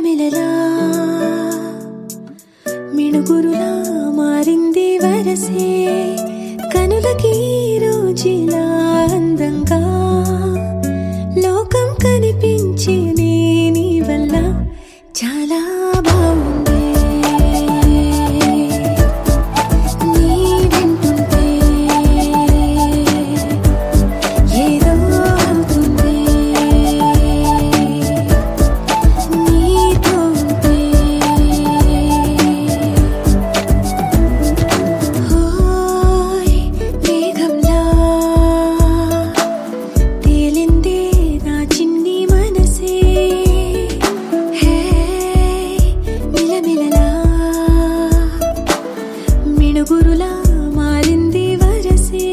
మిలమిలలా మిణుగురులా మారింది వరసే కనులకి రోజులా అందంగా లోకం కనిపించే నీ వల్ల చాలా బాగుంది నీ వింటుంటే ఏదో అవుతుంది నీతో ఉంటే ఓయ్ మేఘంలా తేలిందే నా చిన్ని మనసే హే మిలమిలలా మిణుగురులా మారింది వరసే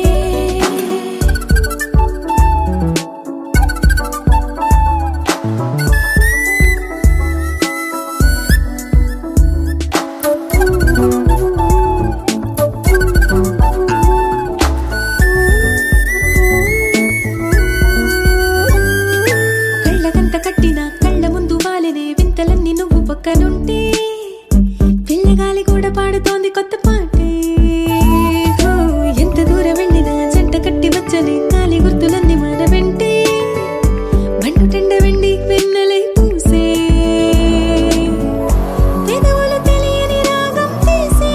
కళ్ళకంత కట్టిన కళ్ళ ముందు వాలినే వింతలన్నీ నువ్వు పక్కనుంటే పిల్లగాలి కూడా పాడుతోంది కొత్త పాటే హో, ఎంత దూరం వెళ్ళినా జంట కట్టి వచ్చని గాలి గుర్తులన్నీ మన వెంటే బండు టెండ వెండి వెన్నెలై పూసే పెదవులు తెలియని రాగం తీసే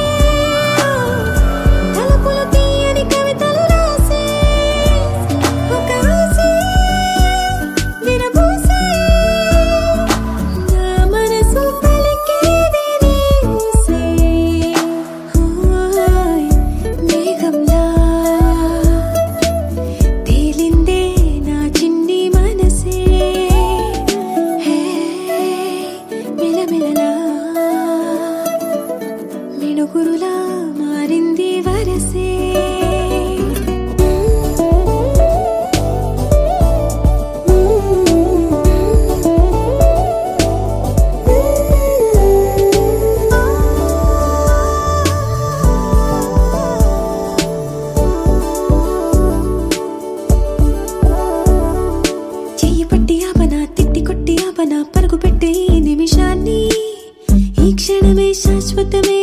తలుపులు తీయని కవితలు రాసే ఒక ఆసే విరబూసే నా మనసు పలికేది నీసే ఓయ్ మేఘంలా తేలిందే నా చిన్ని మనసే హే మిలమిలలా మిణుగురులా మారింది వరసే చెయ్యి పట్టి ఆపన తిట్టి కొట్టి ఆపన పరుగు పెట్టే ఈ నిమిషాన్ని ఈ క్షణమే శాశ్వతమే